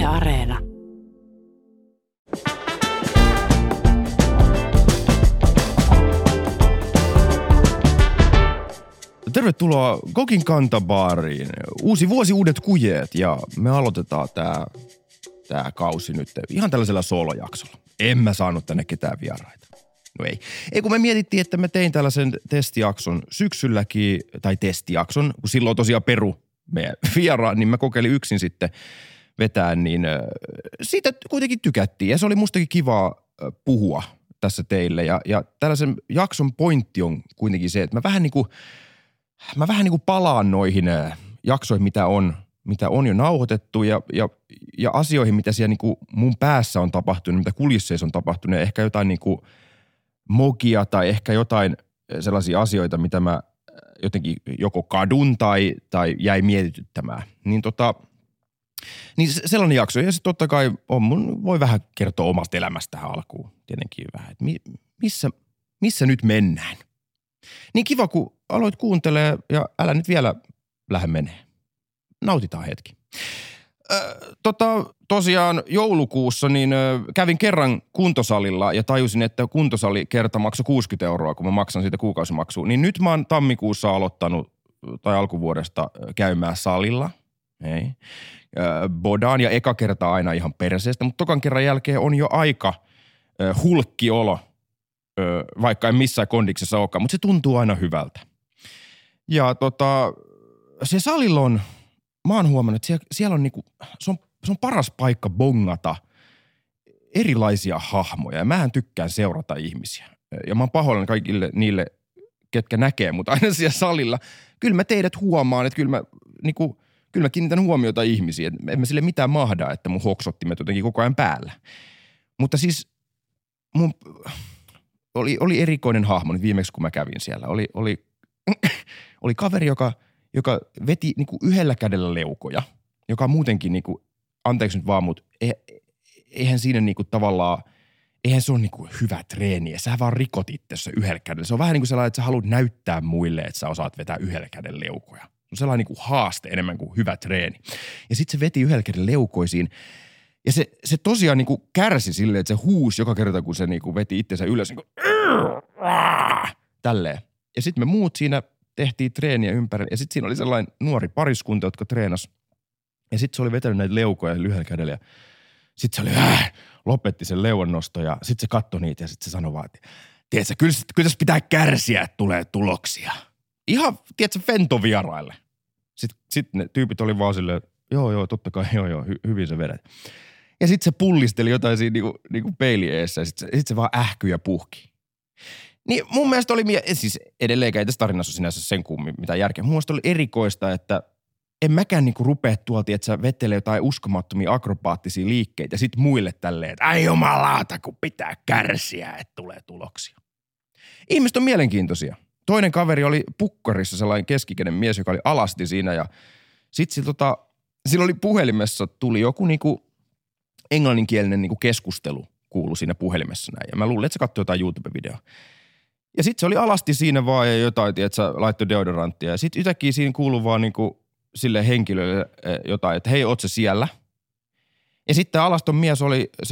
Areena. Tervetuloa Kokin kantabaariin. Uusi vuosi, uudet kujeet ja me aloitetaan tää kausi nyt ihan tällaisella soolojaksolla. En mä saanut tänne ketään vieraita. No ei. Ei kun me mietittiin, että mä tein tällaisen testijakson syksylläkin, tai testijakson, kun silloin tosiaan meidän vieraan, niin mä kokeilin yksin sitten vetää, niin siitä kuitenkin tykättiin. Ja se oli mustakin kivaa puhua tässä teille. Ja tällaisen jakson pointti on kuitenkin se, että mä vähän niin kuin palaan noihin jaksoihin, mitä on jo nauhoitettu ja asioihin, mitä siellä niin kuin mun päässä on tapahtunut, mitä kulisseissa on tapahtunut ja ehkä jotain niin kuin mokia tai ehkä jotain sellaisia asioita, mitä mä jotenkin joko kadun tai jäi mietityttämään. Niin sellainen jakso. Ja se totta kai mun voi vähän kertoa omasta elämästä tähän alkuun tietenkin vähän, että missä nyt mennään. Niin kiva, kun aloit kuuntelee ja älä nyt vielä lähde menee. Nautitaan hetki. Tosiaan joulukuussa niin kävin kerran kuntosalilla ja tajusin, että kuntosali kerta maksoi 60 €, kun mä maksan siitä kuukausimaksua. Niin nyt mä oon tammikuussa aloittanut tai alkuvuodesta käymään salilla. Ei. Bodaan ja eka kerta aina ihan perseestä, mutta tokan kerran jälkeen on jo aika hulkkiolo. Vaikka en missään kondiksessa olekaan, mutta se tuntuu aina hyvältä. Ja se salilla on, mä oon huomannut, että siellä on niinku, se on paras paikka bongata erilaisia hahmoja. Ja mähän tykkään seurata ihmisiä. Ja mä oon pahoillani kaikille niille, ketkä näkee mut aina siellä salilla. Kyllä mä teidät huomaan, että kyllä mä kiinnitän huomiota ihmisiin. En mä sille mitään mahda, että mun hoksottimet jotenkin koko ajan päällä. Mutta siis mun oli erikoinen hahmo nyt viimeksi, kun mä kävin siellä. Oli kaveri, joka veti niinku yhdellä kädellä leukoja, joka muutenkin niinku, anteeksi nyt vaan, mutta eihän siinä niinku tavallaan, eihän se ole niinku hyvä treeni. Sä vaan rikot itsessä yhdellä kädellä. Se on vähän niin kuin sellainen, että sä haluat näyttää muille, että sä osaat vetää yhdellä kädellä leukoja. Se on sellainen niinku haaste enemmän kuin hyvä treeni. Ja sit se veti yhdellä kädellä leukoisiin. Ja se tosiaan niinku kärsi silleen, että se huusi joka kerta, kun se niinku veti itsensä ylös. Niinku, tälleen. Ja sitten me muut siinä tehtiin treeniä ympärillä. Ja sitten siinä oli sellainen nuori pariskunta, jotka treenasi. Ja sitten se oli vetänyt näitä leukoja lyhyellä kädellä. Ja sitten se oli lopetti sen leuannosto. Ja sitten se katsoi niitä ja sitten se sanoi vaan, että tiedätkö, kyllä tässä pitää kärsiä, että tulee tuloksia. Ihan, tiedätkö, Fento-vieraille. Sitten ne tyypit oli vaan silleen, joo, totta kai, joo, hyvin se vedät. Ja sitten se pullisteli jotain siinä niinku peili eessä ja sit se vaan ähkyi ja puhki. Niin mun mielestä oli, siis edelleenkään ei tässä tarinassa sinänsä sen kummin mitään järkeä. Mun mielestä oli erikoista, että en mäkään niinku rupea tuolta, että sä vetelee jotain uskomattomia akrobaattisia liikkeitä ja sit muille tälleen, että ai jumalauta, kun pitää kärsiä, että tulee tuloksia. Ihmiset on mielenkiintoisia. Toinen kaveri oli pukkarissa sellainen keskikäinen mies, joka oli alasti siinä ja sit sillä oli puhelimessa, tuli joku niinku englanninkielinen niinku keskustelu kuului siinä puhelimessa näin. Ja mä luulin, että se katsoi jotain YouTube-videoa. Ja sit se oli alasti siinä vaan ja jotain, että se laittoi deodoranttia. Ja sit yhtäkkiä siinä kuului vaan niinku sille henkilölle jotain, että hei, oot sä siellä? Ja sitten alaston mies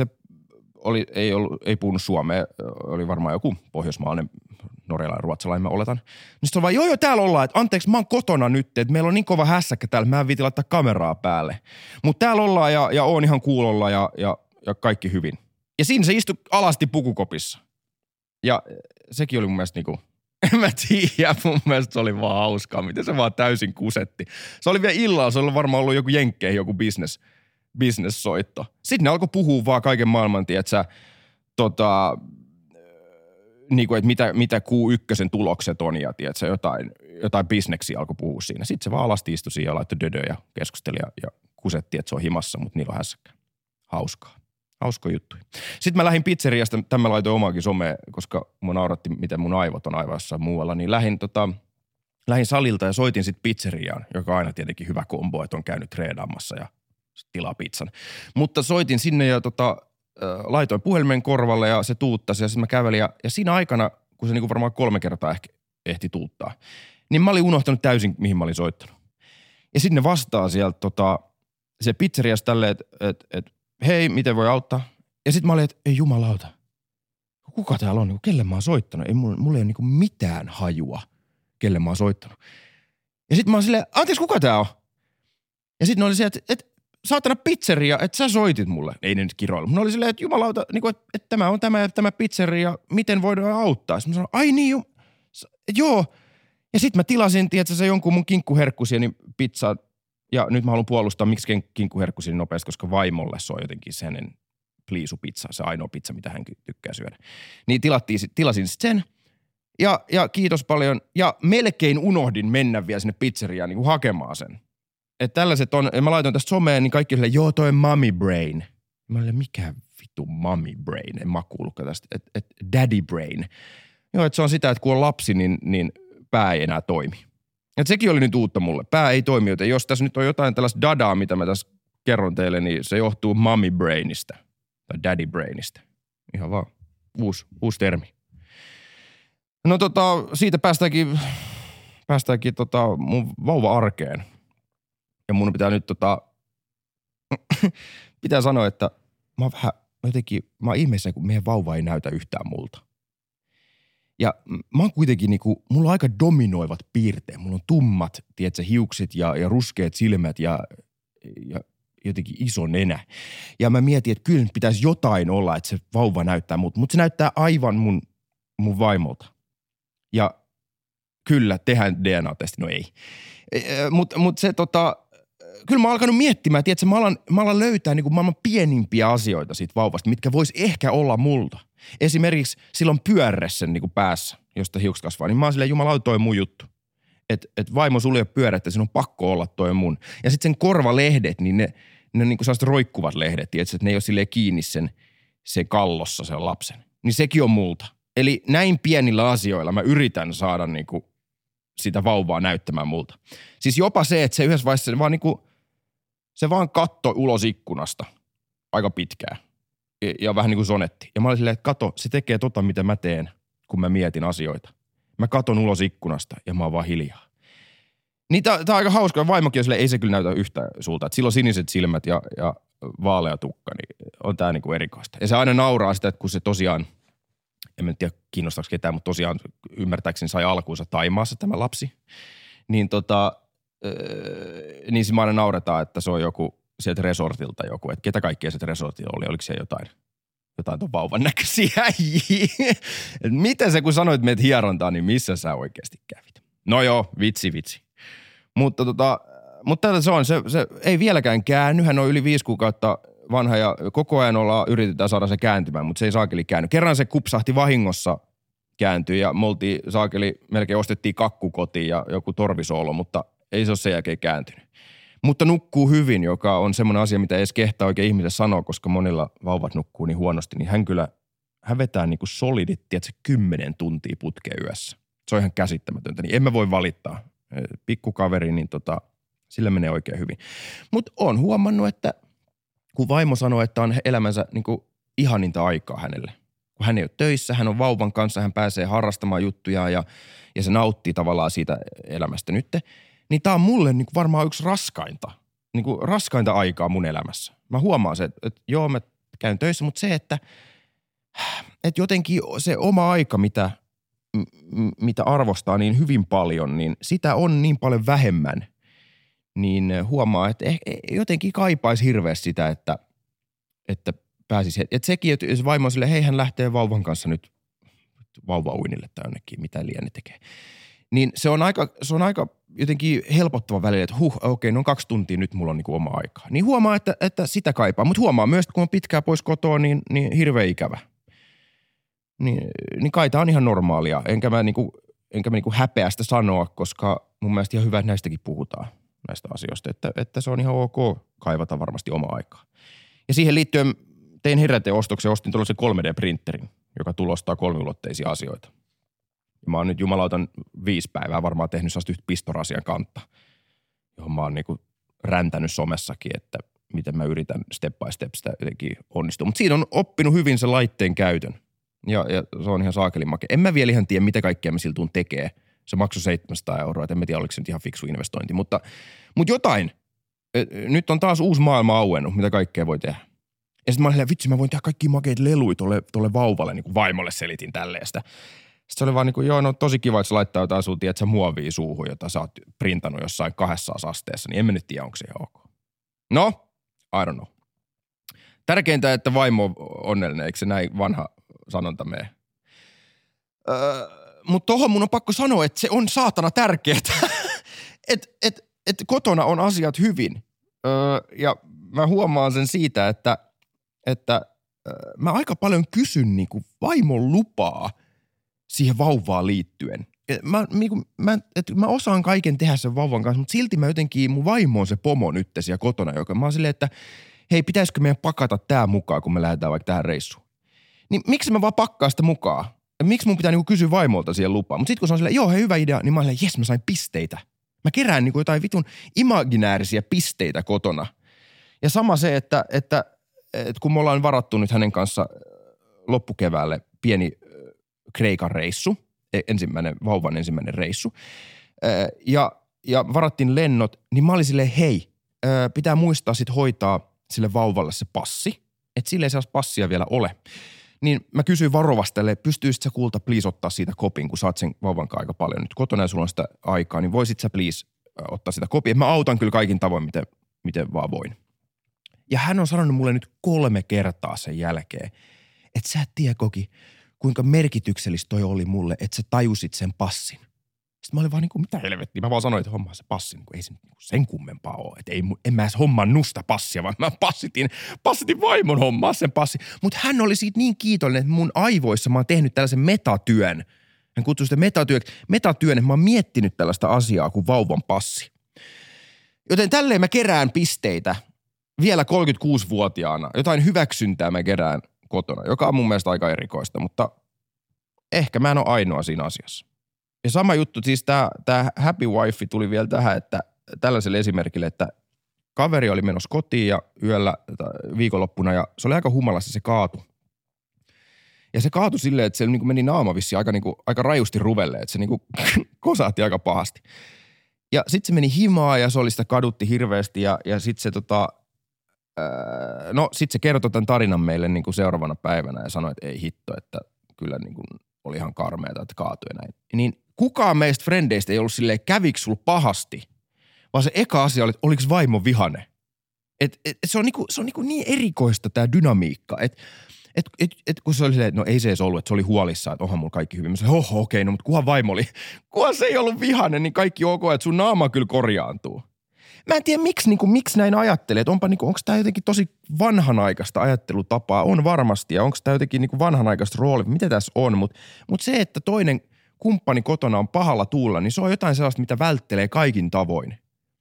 ei puhunut suomea, oli varmaan joku pohjoismaalainen, norjalainen, ruotsalainen, mä oletan. Niin sitten on vaan, joo, täällä ollaan, että anteeksi, mä oon kotona nyt, että meillä on niin kova hässäkkä täällä, mä en viiti laittaa kameraa päälle. Mutta täällä ollaan ja oon ihan kuulolla ja kaikki hyvin. Ja siinä se istui alasti pukukopissa. Ja sekin oli mun mielestä niinku, en mä tiedä, mun mielestä se oli vaan hauskaa, miten se vaan täysin kusetti. Se oli vielä illalla, se oli varmaan ollut joku jenkkeihin, joku business-soitto. Sitten ne alkoi puhua vaan kaiken maailman, tietsä, niinku, että mitä Q1 tulokset on ja tietsä, jotain bisneksiä alkoi puhua siinä. Sitten se vaan alasti istui siihen ja laittoi dödöä ja keskusteli ja kusetti, että se on himassa, mutta niillä on hässäkkä. Hauskaa. Hausko juttu. Sitten mä lähdin pizzeriasta, tämän laitoin omaakin someen, koska mua nauratti, miten mun aivot on aivan jossain muualla, niin lähdin salilta ja soitin sitten pizzeriaan, joka on aina tietenkin hyvä kombo, että on käynyt treenaamassa ja tilaa pizzan. Mutta soitin sinne ja laitoin puhelimen korvalle ja se tuuttasi ja sitten mä kävelin ja siinä aikana, kun se niinku varmaan 3 kertaa ehti tuuttaa, niin mä olin unohtanut täysin, mihin mä olin soittanut. Ja sitten ne vastaa sieltä se pizzerias tälleen, että hei, miten voi auttaa? Ja sit mä olin, että ei jumalauta. Kuka täällä on? Kelle mä oon soittanut? Ei mulla ei ole niinku mitään hajua, kelle mä oon soittanut. Ja sit mä oon silleen, anteeksi, kuka tää on? Ja sit ne oli se, että saatana pizzeria, että sä soitit mulle. Ei ne nyt kiroilla. Ne oli silleen, että jumalauta, niinku, että tämä on tämä pizzeria, miten voidaan auttaa? Sitten mä sanoin, ai niin, joo. Ja sit mä tilasin, tiedätkö, se jonkun mun kinkkuherkkusieni pizzaa. Ja nyt mä haluan puolustaa, miksi kinkkuherkkusieni nopeasti, koska vaimolle se on jotenkin sen pliisupizza, se ainoa pizza, mitä hän tykkää syödä. Niin tilasin sen. Ja kiitos paljon. Ja melkein unohdin mennä vielä sinne pizzeriaan niin kuin hakemaan sen. Että tällaiset on, ja mä laitoin tästä someen, niin kaikki silleen, joo toi on mommy brain. Mä olin, mikä vittu mommy brain? En mä kuullutkaan tästä. Että daddy brain. Joo, että se on sitä, että kun on lapsi, niin pää ei enää toimi. Että sekin oli nyt uutta mulle. Pää ei toimi, joten jos tässä nyt on jotain tällaista dadaa, mitä mä tässä kerron teille, niin se johtuu mommy brainista. Tai daddy brainista. Ihan vaan uusi termi. No siitä päästäänkin mun vauva-arkeen. Ja mun pitää nyt pitää sanoa, että mä oon ihmeessä, kun meidän vauva ei näytä yhtään multa. Ja mä oon kuitenkin niinku, mulla on aika dominoivat piirteet. Mulla on tummat, tiedätkö, hiukset ja ruskeat silmät ja jotenkin iso nenä. Ja mä mietin, että kyllä pitäisi jotain olla, että se vauva näyttää multa. Mutta se näyttää aivan mun vaimolta. Ja kyllä, tehdään DNA-testi. No ei. Mutta se kyllä mä oon alkanut miettimään, tiedätkö, mä alan löytää niin kuin maailman pienimpiä asioita siitä vauvasta, mitkä vois ehkä olla multa. Esimerkiksi silloin pyörre sen niin kuin päässä, josta hiukset kasvaa, niin mä oon silleen, jumalauta, toi on mun juttu. Että vaimo sulle ei ole pyörettä, siinä on pakko olla toi mun. Ja sitten sen korvalehdet, niin ne niin kuin sellaiset roikkuvat lehdet, tiedätkö, että ne ei ole silleen kiinni se kallossa sen lapsen. Niin sekin on multa. Eli näin pienillä asioilla mä yritän saada niin kuin sitä vauvaa näyttämään multa. Siis jopa se, että se yhdessä vaiheessa se vaan kattoi ulos ikkunasta aika pitkään. Ja vähän niin kuin sonetti. Ja mä olin silleen, että kato, se tekee mitä mä teen, kun mä mietin asioita. Mä katon ulos ikkunasta ja mä oon vaan hiljaa. Niin tää on aika hauska. Vaimokin on silleen, ei se kyllä näytä yhtään sulta. Että sillä on siniset silmät ja vaalea tukka, niin on tää niinku erikoista. Ja se aina nauraa sitä, että kun se tosiaan, en mä tiedä kiinnostaako ketään, mutta tosiaan ymmärtääkseni sai alkuunsa Taimaassa tämä lapsi. Niin niin mä aina nauretaan, että se on joku sieltä resortilta joku, että ketä kaikkea sieltä resortilla oli, oliko siellä jotain ton vauvan näköisiä äijiä. Miten se, kun sanoit meitä hierontaan, niin missä sä oikeasti kävit? No joo, vitsi. Mutta tätä se on, se ei vieläkään käänny, hän on yli 5 kuukautta vanha ja koko ajan yritetään saada se kääntymään, mutta se ei saakeli käänny. Kerran se kupsahti vahingossa kääntyi ja melkein ostettiin kakku kotiin ja joku torvisoolo, mutta ei se ole sen jälkeen kääntynyt. Mutta nukkuu hyvin, joka on semmoinen asia, mitä ei edes kehtaa oikein ihmiselle sanoa, koska monilla vauvat nukkuu niin huonosti, niin hän vetää niin kuin solidit, tiedätkö, 10 tuntia putkeen yössä. Se on ihan käsittämätöntä, niin en mä voi valittaa. Pikkukaveri, niin sillä menee oikein hyvin. Mutta on huomannut, että kun vaimo sanoo, että on elämänsä niin kuin ihaninta aikaa hänelle. Kun hän ei ole töissä, hän on vauvan kanssa, hän pääsee harrastamaan juttuja ja se nauttii tavallaan siitä elämästä nyt. Niin tää on mulle niin kuin varmaan yksi raskainta aikaa mun elämässä. Mä huomaan se, että joo, mä käyn töissä, mutta se, että jotenkin se oma aika, mitä arvostaa niin hyvin paljon, niin sitä on niin paljon vähemmän. Niin huomaa, että jotenkin kaipaisi hirveästi sitä, että pääsisi. Että sekin, että jos vaimo on silleen, hei, hän lähtee vauvan kanssa nyt vauvauinille tai jonnekin, mitä liian tekee. Niin se on aika jotenkin helpottava välillä, että okei, no 2 tuntia nyt mulla on niinku oma aikaa. Niin huomaa, että sitä kaipaa. Mutta huomaa myös, että kun on pitkään pois kotoa, niin hirveä ikävä. Niin kai tää on ihan normaalia. Enkä mä niinku häpeästä sanoa, koska mun mielestä ihan hyvä, että näistäkin puhutaan, näistä asioista. Että se on ihan ok kaivata varmasti omaa aikaa. Ja siihen liittyen tein heräteostoksen, ostin tuollaisen 3D-printerin, joka tulostaa 3-ulotteisia asioita. Ja mä oon nyt jumalautan 5 päivää varmaan tehnyt sellaista yhtä pistorasian kantta, johon mä oon niinku räntänyt somessakin, että miten mä yritän step by step sitä jotenkin onnistua. Mutta siinä on oppinut hyvin se laitteen käytön. Ja se on ihan saakelin makea. En mä vielä ihan tiedä, mitä kaikkea mä siltuun tekee. Se maksoi 700 €, et en mä tiedä, oliko se nyt ihan fiksu investointi. Mutta jotain Nyt on taas uusi maailma auennut, mitä kaikkea voi tehdä. Ja sitten mä olin, vitsi, mä voin tehdä kaikki makeita leluja tolle vauvalle, niin kuin vaimolle selitin tälleen sitä. Sitten se oli vaan niin kuin, joo, no tosi kiva, että sä laittaa jotain sun, tiedät sä, muovia suuhun, jota sä oot printannut jossain 200 asteessa, niin en mä nyt tiedä, onko se ihan ok. No, I don't know. Tärkeintä, että vaimo on onnellinen, eikö se näin vanha sanonta mene? Mutta tohon mun on pakko sanoa, että se on saatana tärkeää, että kotona on asiat hyvin. Ja mä huomaan sen siitä, että mä aika paljon kysyn niinku vaimon lupaa siihen vauvaan liittyen. Mä osaan kaiken tehdä sen vauvan kanssa, mutta silti mä jotenkin, mun vaimo on se pomo nyt siellä kotona, joka mä oon silleen, että hei, pitäisikö meidän pakata tää mukaan, kun me lähdetään vaikka tähän reissuun. Niin miksi mä vaan pakkaan sitä mukaan? Miksi mun pitää niinku kysyä vaimolta siihen lupaa? Mutta sit kun se on silleen, joo hei, hyvä idea, niin mä oon silleen, jes, mä sain pisteitä. Mä kerään niinku jotain vitun imaginäärisiä pisteitä kotona. Ja sama se, että kun me ollaan varattu nyt hänen kanssa loppukeväälle pieni Kreikan reissu, vauvan ensimmäinen reissu, ja varattiin lennot, niin mä olin silleen, hei, pitää muistaa sit hoitaa sille vauvalle se passi, että sille ei sellaista passia vielä ole. Niin mä kysyin varovasti, pystyisit sä kulta please ottaa siitä kopin, kun saat sen vauvan aika paljon nyt kotona ja sulla on sitä aikaa, niin voisit sä please ottaa sitä kopin. Mä autan kyllä kaikin tavoin, miten vaan voin. Ja hän on sanonut mulle nyt 3 kertaa sen jälkeen, että sä et tiedä, Koki, kuinka merkityksellistä toi oli mulle, että sä tajusit sen passin. Sitten mä olin vaan niin kuin, mitä helvettiä. Mä vaan sanoin, että hommaa se passi, niin ei se niin sen kummempaa ole. Että en mä edes hommannut sitä passia, vaan mä passitin vaimon hommaa sen passi. Mutta hän oli siitä niin kiitollinen, että mun aivoissa mä oon tehnyt tällaisen metatyön. Hän kutsui sitä metatyön, että mä oon miettinyt tällaista asiaa kuin vauvan passi. Joten tälleen mä kerään pisteitä vielä 36-vuotiaana. Jotain hyväksyntää mä kerään kotona, joka on mun mielestä aika erikoista, mutta ehkä mä en ole ainoa siinä asiassa. Ja sama juttu, siis tää happy wife tuli vielä tähän, että tällaiselle esimerkille, että kaveri oli menossa kotiin ja yöllä viikonloppuna ja se oli aika humalassa, se kaatui. Ja se kaatui silleen, että se niinku meni naama vissiin aika rajusti ruvelle, että se niinku kosahti aika pahasti. Ja sitten se meni himaa ja se oli sitä kadutti hirveästi ja sitten se sitten se kertoi tämän tarinan meille niinku seuraavana päivänä ja sanoi, että ei hitto, että kyllä niinku oli ihan karmeata, että kaatui ja näin. Niin kukaan meistä frendeistä ei ollut silleen, kävikö sulla pahasti, vaan se eka asia oli, että oliko vaimo vihane. Se on niin erikoista tämä dynamiikka, että kun se oli silleen, että no ei se edes ollut, että se oli huolissaan, että onhan mulla kaikki hyvin. Mä sanoin, okei, no mutta kunhan se ei ollut vihane, niin kaikki ok, että sun naama kyllä korjaantuu. Mä en tiedä, miksi näin ajattelee, että onko tämä jotenkin tosi vanhanaikaista ajattelutapaa, on varmasti, ja onko tämä jotenkin niin kuin vanhanaikaista roolia, mitä tässä on, mutta se, että toinen kumppani kotona on pahalla tuulla, niin se on jotain sellaista, mitä välttelee kaikin tavoin.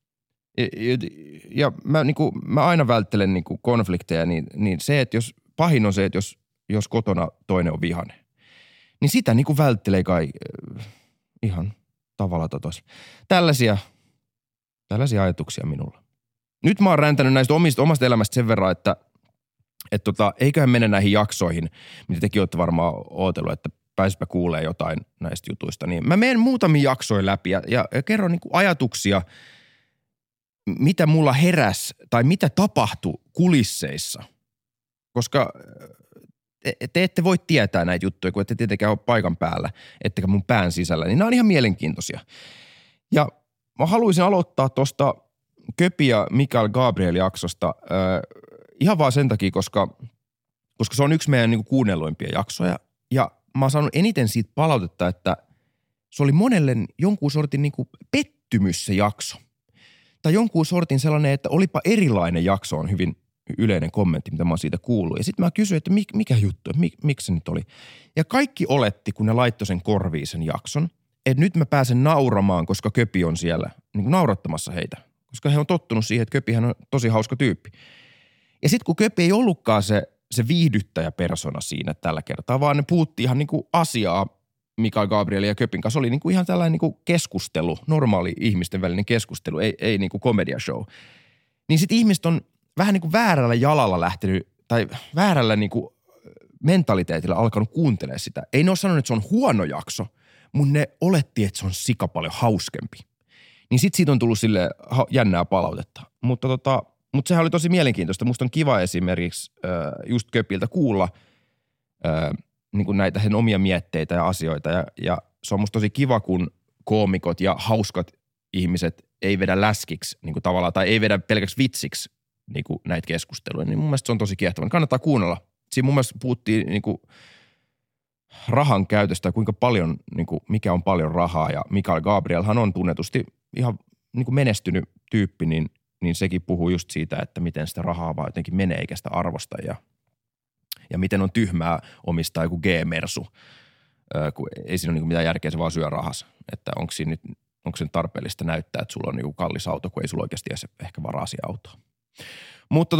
Ja mä aina välttelen niin kuin konflikteja, niin se, että pahin on se, että jos kotona toinen on vihane, niin sitä niin kuin välttelee ihan tavalla totosi. Tällaisia ajatuksia minulla. Nyt mä oon räntänyt näistä omasta elämästä sen verran, että eiköhän mene näihin jaksoihin, mitä tekin olette varmaan ootellut, että pääsipä kuulee jotain näistä jutuista. Niin mä menen muutamia jaksoja läpi ja kerron niin kuin ajatuksia, mitä mulla heräs tai mitä tapahtui kulisseissa. Koska te ette voi tietää näitä juttuja, kun ette tietenkään ole paikan päällä, ettekä mun pään sisällä. Niin nämä on ihan mielenkiintoisia. Ja mä haluaisin aloittaa tuosta Köpi ja Mikael Gabriel-jaksosta ihan vaan sen takia, koska se on yksi meidän niin kuin kuunnelluimpia jaksoja. Ja mä oon saanut eniten siitä palautetta, että se oli monelle jonkun sortin niin kuin pettymys se jakso. Tai jonkun sortin sellainen, että olipa erilainen jakso on hyvin yleinen kommentti, mitä mä oon siitä kuullut. Ja sitten mä kysyin, että mikä juttu, miksi se nyt oli. Ja kaikki oletti, kun ne laittoi sen korviin sen jakson, että nyt mä pääsen nauramaan, koska Köpi on siellä niin kuin naurattamassa heitä. Koska he on tottunut siihen, että Köpihän on tosi hauska tyyppi. Ja sitten kun Köpi ei ollutkaan se viihdyttäjäpersona siinä tällä kertaa, vaan ne puhutti ihan niin kuin asiaa Mikael Gabrielin ja Köpin kanssa. Oli niin kuin ihan tällainen niin kuin keskustelu, normaali ihmisten välinen keskustelu, ei niin kuin comedy show. Niin sitten ihmiset on vähän niin kuin väärällä jalalla lähtenyt, tai väärällä niin kuin mentaliteetillä alkanut kuuntelemaan sitä. Ei ne ole sanonut, että se on huono jakso, mutta ne oletti, että se on sika paljon hauskempi. Niin sit siitä on tullut sille jännää palautetta. Mutta sehän oli tosi mielenkiintoista. Musta on kiva esimerkiksi just Köpiltä kuulla niin kuin näitä sen omia mietteitä ja asioita. Ja se on musta tosi kiva, kun koomikot ja hauskat ihmiset ei vedä läskiksi niin kuin tavallaan, tai ei vedä pelkäksi vitsiksi niin kuin näitä keskusteluja. Niin mun mielestä se on tosi kiehtova. Kannattaa kuunnella. Siinä mun mielestä puhuttiin niin kuin rahan käytöstä ja kuinka paljon, niin kuin, mikä on paljon rahaa. Ja Mikael Gabrielhan on tunnetusti ihan niin kuin menestynyt tyyppi, niin sekin puhuu just siitä, että miten sitä rahaa vaan jotenkin menee eikä sitä arvosta ja miten on tyhmää omistaa joku G-mersu, kun ei siinä ole niin mitään järkeä, se vaan syö rahas. Että onko sen tarpeellista näyttää, että sulla on niin kallis auto, kun ei sulla oikeasti edes ehkä varaa siihen autoon. Mutta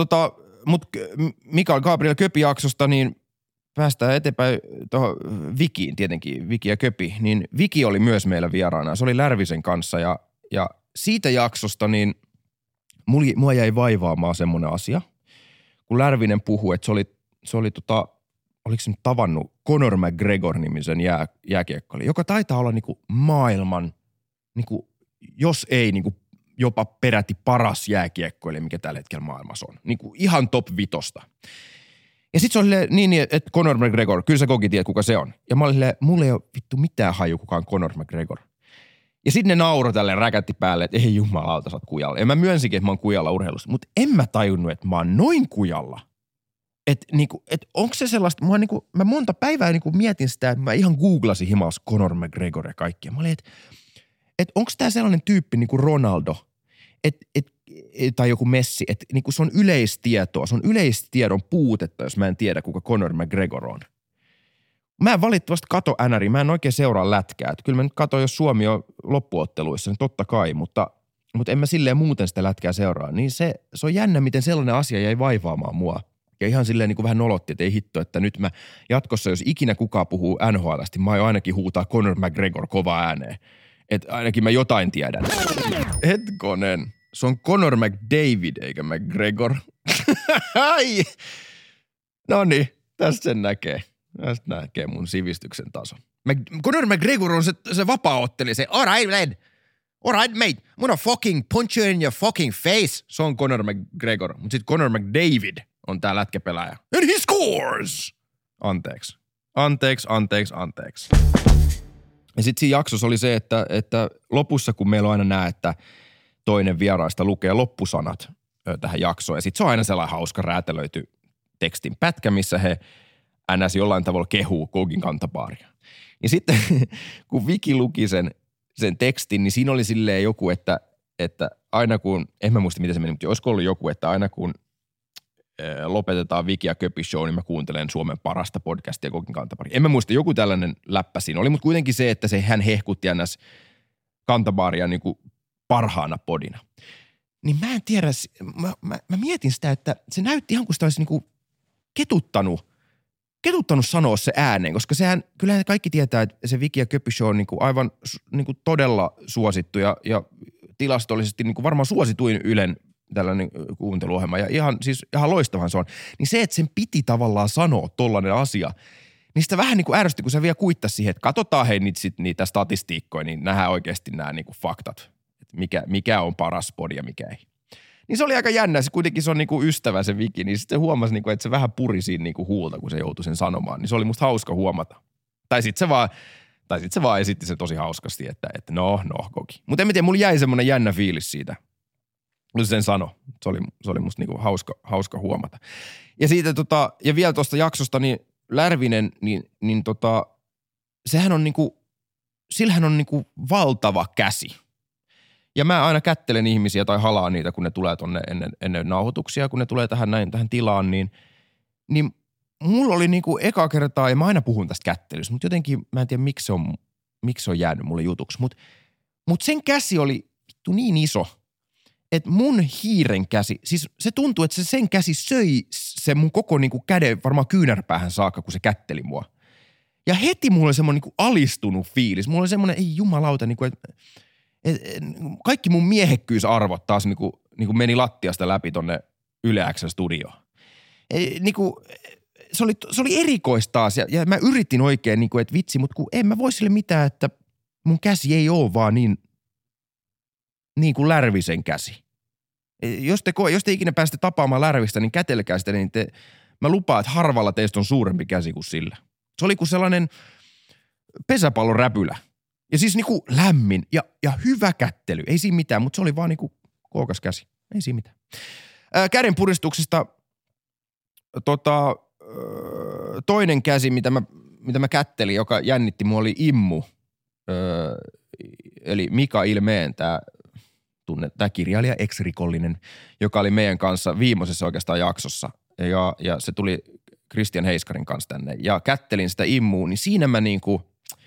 Mikael Gabriel Köpi-jaksosta, niin päästään eteenpäin tuohon Vikiin tietenkin, Viki ja Köpi. Niin Viki oli myös meillä vieraana, se oli Lärvisen kanssa ja siitä jaksosta niin mua jäi vaivaamaan semmoinen asia, kun Lärvinen puhui, että se oli oliko se nyt tavannut Conor McGregor-nimisen jääkiekkoilija, joka taitaa olla niinku maailman, niinku, jos ei niinku jopa peräti paras jääkiekkoilija, mikä tällä hetkellä maailmassa on. Niinku ihan top 5. Ja sit se oli niin, että Conor McGregor, kyllä sä kokin tiedät, kuka se on. Ja mä olin silleen, mulla ei ole vittu mitään haju, kuka on Conor McGregor. Ja sitten ne nauroi tälleen räkätti päälle, että ei jumalauta, sä oot kujalla. Ja mä myönsinkin, että mä oon kujalla urheilussa, mutta en mä tajunnut, että mä oon noin kujalla. Että onko se sellaista, mä monta päivää niinku mietin sitä, että mä ihan googlasin himaus Conor McGregor ja kaikkia. Mä olin, että onko tää sellainen tyyppi niinku Ronaldo, tai joku Messi, että niinku se on yleistietoa, se on yleistiedon puutetta, jos mä en tiedä, kuka Conor McGregor on. Mä en valitettavasti kato NRI, mä en oikein seuraa lätkää. Että kyllä mä nyt katon, jos Suomi on loppuotteluissa, niin totta kai, mutta en mä silleen muuten sitä lätkää seuraa. Niin se on jännä, miten sellainen asia jäi vaivaamaan mua. Ja ihan silleen niin kuin vähän nolotti, että ei hitto, että nyt mä jatkossa, jos ikinä kukaan puhuu NHL:stä, mä aion ainakin huutaa Conor McGregor kovaa ääneen. Että ainakin mä jotain tiedän. Hetkonen, se on Conor McDavid eikä McGregor. Ai! Noniin, tästä sen näkee. Tästä näkee mun sivistyksen taso. Conor McGregor on se vapaa-ottelija, se all right, lad. All right, mate. I'm gonna fucking punch you in your fucking face. Se on Conor McGregor. Mutta sitten Conor McDavid on tää lätkäpelaaja. And he scores! Anteeksi. Ja sitten siinä jaksossa oli se, että lopussa kun meillä on aina nää, että toinen vieraista lukee loppusanat tähän jaksoon. Ja sitten se on aina sellainen hauska räätälöity tekstin pätkä, missä he NS jollain tavalla kehuu Kogin Kantabaaria. Ja sitten kun Viki luki sen tekstin, niin siinä oli silleen joku, että aina kun, en mä muista miten se meni, mutta olisiko ollut joku, että aina kun lopetetaan Viki ja Köpi show, niin mä kuuntelen Suomen parasta podcastia Kogin Kantabaaria. En mä muista, joku tällainen läppä siinä oli, mutta kuitenkin se, että hän hehkutti NS Kantabaaria niin kuin parhaana podina. Niin mä en tiedä, mä mietin sitä, että se näytti ihan kuin sitä olisi niin kuin ketuttanut sanoa se ääneen, koska kyllähän kaikki tietää, että se Viki ja Köpi show on niin kuin aivan niin kuin todella suosittu ja tilastollisesti niin kuin varmaan suosituin Ylen tällainen kuunteluohjelma ja ihan loistavan se on. Niin se, että sen piti tavallaan sanoa tollainen asia, niin sitä vähän niin kuin ärsytti, kun sä vielä kuittaisi siihen, että katsotaan niitä statistiikkoja, niin nähdään oikeasti nämä niin kuin faktat, että mikä on paras podi ja mikä ei. Niin se oli aika jännä, se kuitenkin se on niinku ystävä se Viki, niin sitten se huomasi, niinku, että se vähän puri siinä niinku huulta, kun se joutui sen sanomaan. Niin se oli musta hauska huomata. Tai sitten se vaan esitti se tosi hauskasti, että no, Koki. Mutta en tiedä, mulla jäi semmoinen jännä fiilis siitä, kun se sen sanoi. Se oli musta niinku hauska huomata. Ja siitä ja vielä tuosta jaksosta, niin Lärvinen, niin sehän on niinku, sillähän on niinku valtava käsi. Ja mä aina kättelen ihmisiä tai halaan niitä, kun ne tulee tonne ennen nauhoituksia, kun ne tulee tähän tilaan, niin mulla oli niinku eka kertaa, ja mä aina puhun tästä kättelystä, mutta jotenkin mä en tiedä, miksi se on jäänyt mulle jutuksi. Mut sen käsi oli vittu niin iso, että mun hiiren käsi, siis se tuntuu, että sen käsi söi se mun koko niinku käden varmaan kyynärpäähän saakka, kun se kätteli mua. Ja heti mulla oli semmoinen niinku alistunut fiilis. Mulla oli semmoinen, ei jumalauta, niinku, että kaikki mun miehekkyysarvot taas niinku meni lattiasta läpi tonne Yle X:n studioon. Se oli erikoista taas ja mä yritin oikein, niinku, että vitsi, mutta kun en mä voi sille mitään, että mun käsi ei ole vaan niin niin kuin Lärvisen käsi. Jos te ikinä pääsette tapaamaan Lärvistä, niin kätelkää sitä, niin mä lupaan, että harvalla teistä on suurempi käsi kuin sillä. Se oli kuin sellainen pesäpallon räpylä. Ja siis niinku lämmin ja hyvä kättely. Ei siinä mitään, mutta se oli vaan niinku kookas käsi. Ei siinä mitään. Käden puristuksesta toinen käsi, mitä mä kättelin, joka jännitti mua, oli Immu. Eli Mika Ilmeen, tämä kirjailija, ex-rikollinen, joka oli meidän kanssa viimeisessä oikeastaan jaksossa. Ja se tuli Christian Heiskarin kanssa tänne. Ja kättelin sitä Immua, niin siinä mä niinku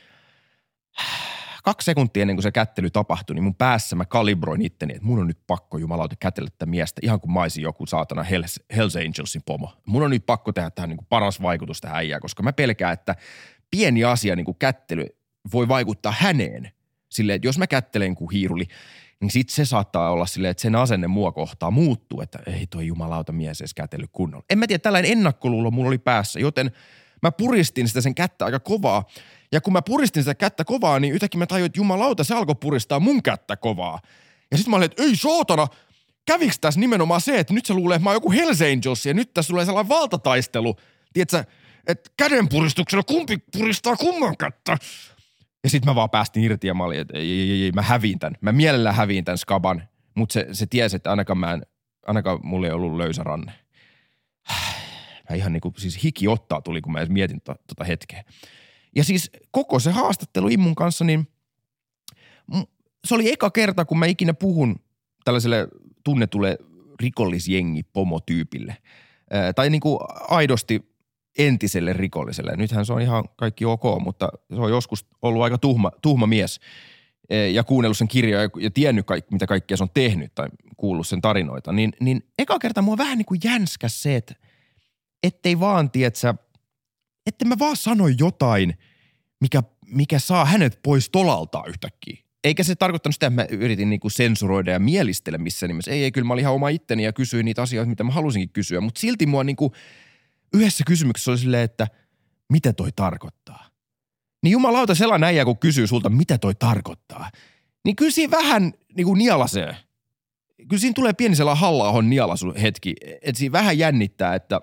2 sekuntia ennen kuin se kättely tapahtui, niin mun päässä mä kalibroin itteni, että mun on nyt pakko jumalauta kätellä tätä miestä, ihan kuin mä olisin joku saatana Hells Angelsin pomo. Mun on nyt pakko tehdä tähän niinku paras vaikutus tähän äijään, koska mä pelkään, että pieni asia niin kuin kättely voi vaikuttaa häneen. Silleen, että jos mä kättelen kuin hiiruli, niin sit se saattaa olla silleen, että sen asenne mua kohtaa muuttuu, että ei toi jumalauta mies edes kätellyt kunnolla. En mä tiedä, tällainen ennakkoluulo mulla oli päässä, joten mä puristin sitä sen kättä aika kovaa. Ja kun mä puristin sitä kättä kovaa, niin yhtäkkiä mä tajuin, että jumalauta, se alkoi puristaa mun kättä kovaa. Ja sit mä olin, että ei saatana, käviks tässä nimenomaan se, että nyt se luulee, että mä oon joku Hells Angels ja nyt tässä tulee sellainen valtataistelu. Tiedätkö, että käden puristuksella kumpi puristaa kumman kättä? Ja sit mä vaan päästin irti ja mä olin, että ei, mä häviin tän. Mä mielellään häviin tän skaban, mutta se tiesi, että ainakaan mulla ei ollut löysä ranne. Mä ihan niinku, siis hiki ottaa tuli, kun mä edes mietin tota hetkeä. Ja siis koko se haastattelu Immun kanssa, niin se oli eka kerta, kun mä ikinä puhun tällaiselle tunnetulle rikollisjengi-pomotyypille. Tai niinku aidosti entiselle rikolliselle. Nythän se on ihan kaikki ok, mutta se on joskus ollut aika tuhma mies ja kuunnellut sen kirjoja ja tiennyt mitä kaikkea se on tehnyt tai kuullut sen tarinoita. Niin eka kerta mua vähän niin kuin jänskäs se, että ettei vaan, tietsä, että mä vaan sano jotain, mikä saa hänet pois tolalta yhtäkkiä. Eikä se tarkoittanut sitä, että mä yritin niinku sensuroida ja mielistellä missään nimessä. Ei, kyllä mä olin ihan oma itteni ja kysyin niitä asioita, mitä mä halusinkin kysyä. Mutta silti mua niinku yhdessä kysymyksessä oli silleen, että mitä toi tarkoittaa? Niin jumalauta sellainen äijä, kun kysyy sulta, mitä toi tarkoittaa, niin kyllä siinä vähän niinku nielasee. Kyllä siinä tulee pieni sellainen Halla-ahon nielasu hetki, että siinä vähän jännittää, että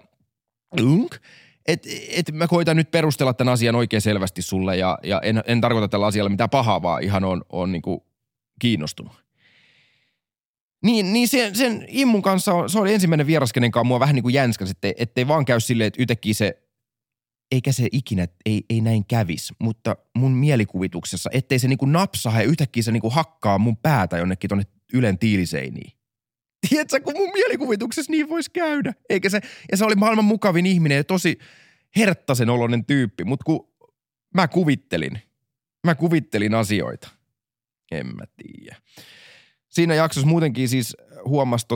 että mä koitan nyt perustella tämän asian oikein selvästi sulle ja en tarkoita tällä asialla mitään pahaa, vaan ihan on niinku kiinnostunut. Niin sen Immun kanssa se oli ensimmäinen vieras, kenenkaan mua vähän niin kuin jänskäs, ettei vaan käy silleen, että yhtäkkiä eikä se ikinä, ei näin kävis, mutta mun mielikuvituksessa, ettei se niinku napsaa ja yhtäkkiä se niinku hakkaa mun päätä jonnekin tonne Ylen tiiliseiniin. Tiedätkö, kun mun mielikuvituksessa niin voisi käydä. Ja se oli maailman mukavin ihminen ja tosi herttaisen oloinen tyyppi, mutta kun mä kuvittelin asioita. En mä tiedä. Siinä jaksossa muutenkin siis huomasi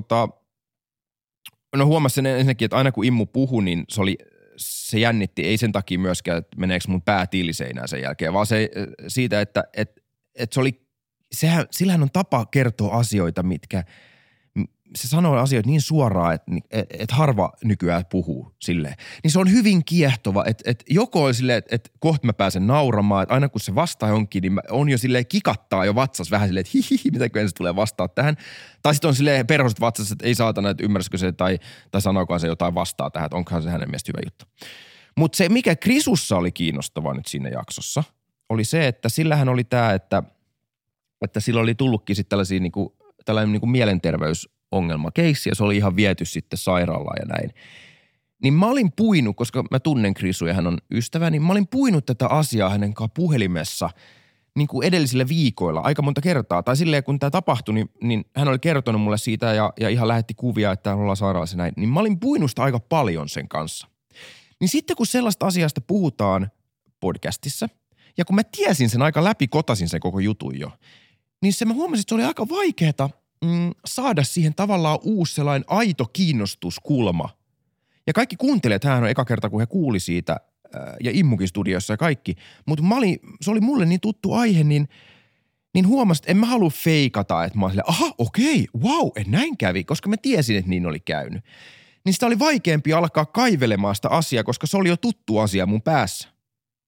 sen ensinnäkin, että aina kun Immu puhui, niin se jännitti, ei sen takia myöskään, että meneekö mun pää tiiliseinään sen jälkeen, vaan se siitä, että se oli, sillähän on tapa kertoa asioita, se sanoo asioita niin suoraan, että harva nykyään puhuu silleen. Niin se on hyvin kiehtova, että joko on silleen, että kohta mä pääsen nauramaan, että aina kun se vastaa jonkin, niin on jo silleen kikattaa jo vatsas vähän silleen, että hihihi, mitäköhän se tulee vastaa tähän. Tai sitten on silleen perhoset vatsas, että ei saatana, että ymmärsikö se tai sanoikohan se jotain vastaa tähän, että onkohan se hänen mielestä hyvä juttu. Mutta se, mikä Krisussa oli kiinnostavaa nyt siinä jaksossa, oli se, että sillähän oli tämä, että sillä oli tullutkin sitten tällainen niinku mielenterveysongelma keissi ja se oli ihan viety sitten sairaalaan ja näin. Niin mä olin puinut, koska mä tunnen Krisu ja hän on ystävä, niin mä olin puinut tätä asiaa hänen kanssa puhelimessa niin kuin edellisillä viikoilla aika monta kertaa. Tai silleen, kun tämä tapahtui, niin hän oli kertonut mulle siitä ja ihan lähetti kuvia, että ollaan sairaalassa näin. Niin mä olin puinut sitä aika paljon sen kanssa. Niin sitten kun sellaista asiasta puhutaan podcastissa ja kun mä tiesin sen aika läpikotasin sen koko jutun jo, niin mä huomasin, että se oli aika vaikeaa saada siihen tavallaan uusi sellainen aito kiinnostuskulma. Ja kaikki kuuntelijat, hän on eka kerta, kun he kuuli siitä ja Immukin studiossa ja kaikki. Mutta se oli mulle niin tuttu aihe, niin huomasin, että en mä halua feikata, että mä oon silleen, aha, okei, wow, että näin kävi, koska mä tiesin, että niin oli käynyt. Niin sitä oli vaikeampi alkaa kaivelemaan sitä asiaa, koska se oli jo tuttu asia mun päässä.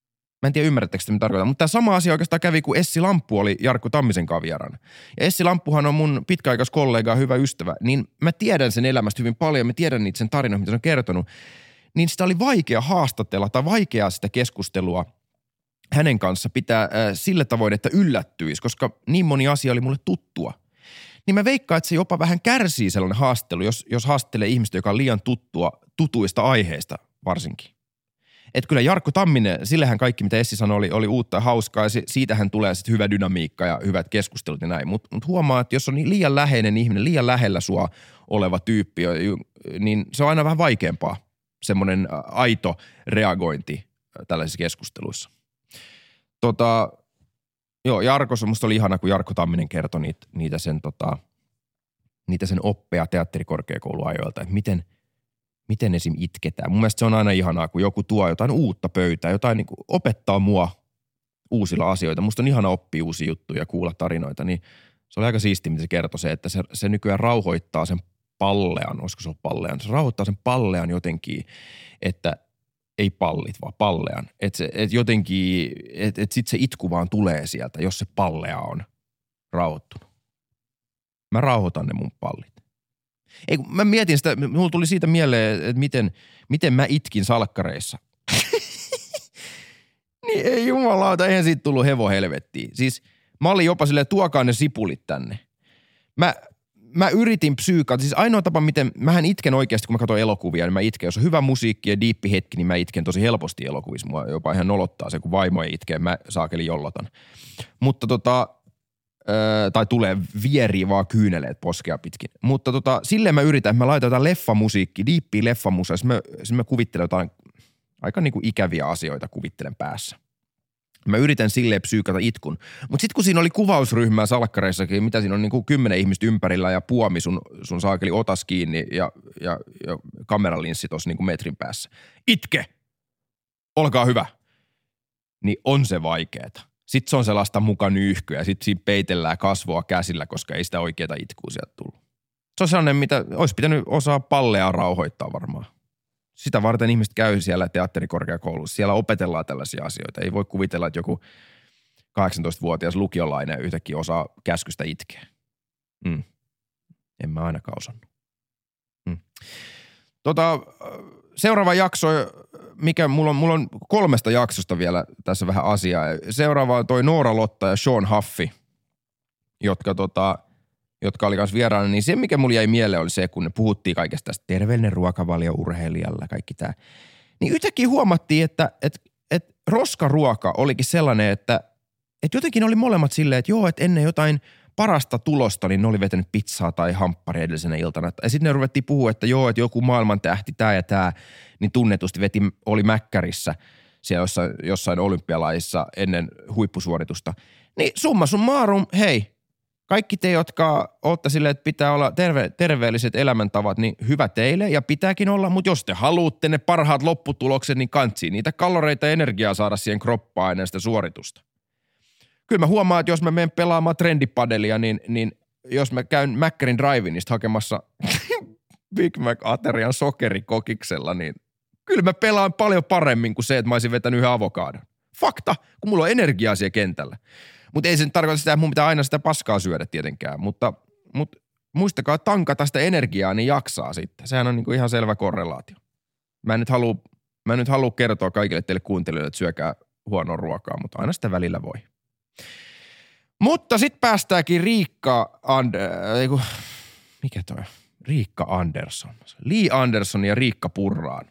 Mä en tiedä ymmärrättekö mitä tarkoitan, mutta tämä sama asia oikeastaan kävi, kun Essi Lamppu oli Jarkko Tammisen kaviarana. Ja Essi Lamppuhan on mun pitkäaikaiskollega, hyvä ystävä, niin mä tiedän sen elämästä hyvin paljon, mä tiedän niitä sen tarinoita, mitä se on kertonut. Niin sitä oli vaikea haastatella tai vaikeaa sitä keskustelua hänen kanssa pitää sillä tavoin, että yllättyisi, koska niin moni asia oli mulle tuttua. Niin mä veikkaan, että se jopa vähän kärsii sellainen haastattelu, jos haastattelee ihmistä, joka on liian tutuista aiheista varsinkin. Että kyllä Jarkko Tamminen, sillehän kaikki mitä Essi sanoi oli uutta ja hauskaa ja siitähän tulee sitten hyvä dynamiikka ja hyvät keskustelut ja näin. Mutta huomaa, että jos on niin liian läheinen ihminen, liian lähellä sua oleva tyyppi, niin se on aina vähän vaikeampaa semmoinen aito reagointi tällaisissa keskusteluissa. Jarkossa musta oli ihana, kun Jarkko Tamminen kertoi niitä sen oppeja teatterikorkeakouluajoilta, että miten esim. Itketään. Mun mielestä se on aina ihanaa, kun joku tuo jotain uutta pöytään, jotain niin kuin opettaa mua uusilla asioita. Musta on ihana oppia uusia juttuja ja kuulla tarinoita, niin se oli aika siistiä, mitä se kertoi se, että se nykyään rauhoittaa sen pallean, olisiko se ollut pallean, se rauhoittaa sen pallean jotenkin, että ei pallit, vaan pallean. Että jotenkin, että sit se itku vaan tulee sieltä, jos se pallea on rauhoittunut. Mä rauhoitan ne mun pallit. Ei, kun mä mietin sitä, mulla tuli siitä mieleen, että miten mä itkin salkkareissa. Niin ei jumalauta, eihän siitä tullut hevohelvettiin. Siis mä olin jopa silleen, tuokaa ne sipulit tänne. Mä yritin psyykata, siis ainoa tapa, miten, mähän itken oikeasti, kun mä katson elokuvia, niin mä itken. Jos on hyvä musiikki ja diippi hetki, niin mä itken tosi helposti elokuvissa. Mua jopa ihan nolottaa se, kun vaimo ei itke, mä saakeli jollotan. Mutta tai tulee vieriä vaan kyyneleet poskea pitkin. Mutta silleen mä yritän, että mä laitan jotain leffamusiikki, diippiä leffamusaa, mä kuvittelen jotain aika niinku ikäviä asioita kuvittelen päässä. Mä yritän silleen psyykata itkun. Mutta sitten kun siinä oli kuvausryhmää salkkareissakin, mitä siinä on niinku 10 ihmistä ympärillä ja puomi sun saakeli otas kiinni ja kameralinssi tossa niinku metrin päässä. Itke! Olkaa hyvä! Niin on se vaikeeta. Sitten se on sellaista mukanyyhkyä ja sitten siinä peitellään kasvoa käsillä, koska ei sitä oikeaa itkua sieltä tullut. Se on sellainen, mitä olisi pitänyt osaa pallea rauhoittaa varmaan. Sitä varten ihmiset käy siellä teatterikorkeakoulussa. Siellä opetellaan tällaisia asioita. Ei voi kuvitella, että joku 18-vuotias lukiolainen yhtäkkiä osaa käskystä itkeä. En mä ainakaan osannut. Seuraava jakso, mikä mulla on 3 jaksosta vielä tässä vähän asiaa. Seuraava on toi Noora Lotta ja Sean Huffy, jotka oli kanssa vieraana. Niin se, mikä mulla jäi mieleen, oli se, kun ne puhuttiin kaikesta tästä terveellinen ruokavalio urheilijalla, kaikki tää. Niin yhtäkkiä huomattiin, että roskaruoka olikin sellainen, että jotenkin oli molemmat silleen, että joo, että ennen jotain parasta tulosta, niin ne oli vetänyt pizzaa tai hamppari edellisenä iltana. Ja sitten ne ruvettiin puhua, että joo, että joku maailmantähti, tää ja tää, niin tunnetusti oli mäkkärissä siellä jossain olympialaisissa ennen huippusuoritusta. Niin summa summarum, hei, kaikki te, jotka ootte silleen, että pitää olla terveelliset elämäntavat, niin hyvä teille ja pitääkin olla, mutta jos te haluatte ne parhaat lopputulokset, niin kantsiin niitä kaloreita ja energiaa saada siihen kroppaan ennen sitä suoritusta. Kyllä mä huomaan, että jos mä menen pelaamaan trendipadelia, niin jos mä käyn Mäkkärin Drive-inista hakemassa Big Mac-aterian sokerikokiksella, niin kyllä mä pelaan paljon paremmin kuin se, että mä olisin vetänyt yhden avokadon. Fakta, kun mulla on energiaa siellä kentällä. Mutta ei se tarkoita sitä, että mun pitää aina sitä paskaa syödä tietenkään, mutta muistakaa tankata sitä energiaa, niin jaksaa sitten. Sehän on niinku ihan selvä korrelaatio. Mä en nyt halua kertoa kaikille teille kuuntelijoille, että syökää huonoa ruokaa, mutta aina sitä välillä voi. Mutta sitten päästäänkin Riikka Andersson. Li Andersson ja Riikka Purraan.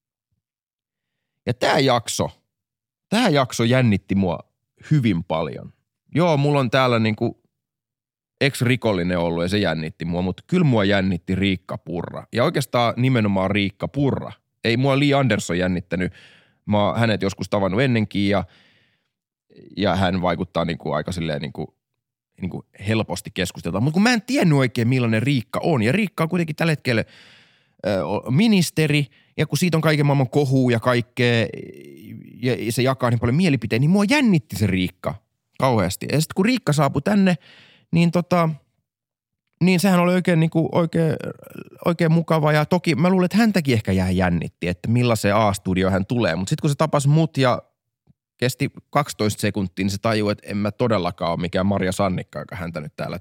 Ja tämä jakso jännitti mua hyvin paljon. Joo, mulla on täällä niinku ex-rikollinen ollut ja se jännitti mua, mutta kyllä mua jännitti Riikka Purra. Ja oikeastaan nimenomaan Riikka Purra. Ei mua Li Andersson jännittänyt. Mä oon hänet joskus tavannut ennenkin ja hän vaikuttaa niinku aika silleen niinku helposti keskustelta. Mutta kun mä en tiennyt oikein millainen Riikka on. Ja Riikka on kuitenkin tällä hetkellä ministeri ja kun siitä on kaiken maailman kohua ja kaikkea ja se jakaa niin paljon mielipiteitä, niin mua jännitti se Riikka kauheasti. Ja sitten kun Riikka saapui tänne, niin niin sehän oli oikein mukava ja toki mä luulen, että häntäkin ehkä jännitti, että millaiseen A-studio hän tulee. Mutta sitten kun se tapasi mut ja kesti 12 sekuntia, niin se tajuu, että en mä todellakaan ole mikään Marja Sannikka, joka häntä nyt täällä